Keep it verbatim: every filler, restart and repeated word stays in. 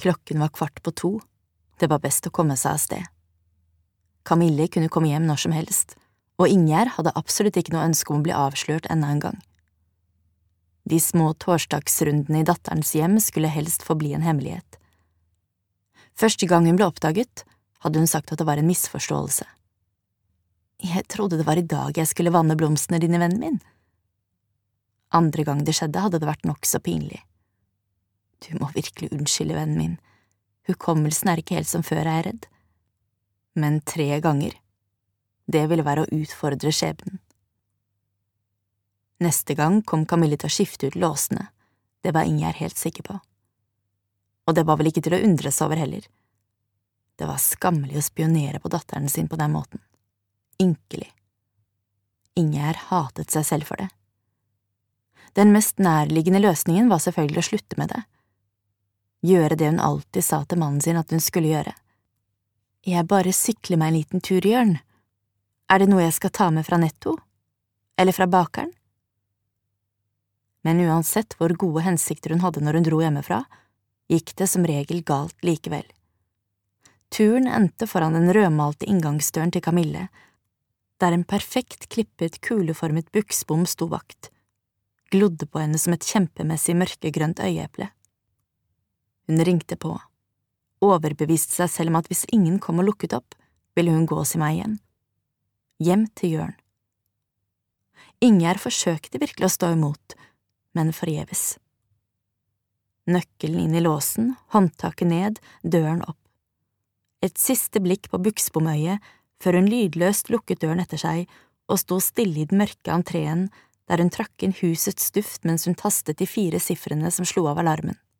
Klokken var kvart på to. Det var best å komme seg av sted. Camille kunne komme hjem når som helst, og Ingjerd hadde absolutt ikke noe ønske om å bli avslørt enda en gang. De små torsdagsrundene i datterens hjem skulle helst forbli en hemmelighet. Første gang hun ble oppdaget, hadde hun sagt at det var en misforståelse. Jeg trodde det var i dag jeg skulle vanne blomstene dine, vennen min. Andre gang det skjedde, hadde det vært nok så pinlig. Du må virkelig unnskylde, vennen min. Hukommelsen er ikke helt som før, jeg er redd. Men tre ganger. Det ville være å utfordre skjebnen. Neste gang kom Camille til å skifte ut låsene. Det var Ingjerd helt sikker på. Og det var vel ikke til å undre seg over heller. Det var skammelig å spionere på datteren sin på den måten. Ynkelig. Ingjerd hatet seg selv for det. Den mest nærliggende løsningen var selvfølgelig å slutte med det. Gjøre det hun alltid sa til mannen sin at hun skulle gjøre. Jeg bare sykler meg en liten tur, Jørn. Er det noe jeg skal ta med fra Netto? Eller fra bakeren? Men uansett hvor gode hensikter hun hadde når hun dro hjemmefra, gikk det som regel galt likevel. Turen endte foran den rødmalte inngangsdøren til Camille, der en perfekt klippet, kuleformet buksbom sto vakt, glodde på henne som et kjempemessig mørkegrønt øyeeple. Hun ringte på, overbeviste seg selv om at hvis ingen kom og lukket opp, ville hun gå sin vei hjem. Hjem til Jørn. Ingjerd forsøkte virkelig å stå imot, men forgjeves. Nøkkelen inn i låsen, håndtaket ned, døren opp. Et siste blikk på buksbomøyet før hun lydløst lukket døren etter seg og sto stille i den mørke entreen der hun trakk inn husets duft mens hun tastet de fire siffrene som slo av alarmen.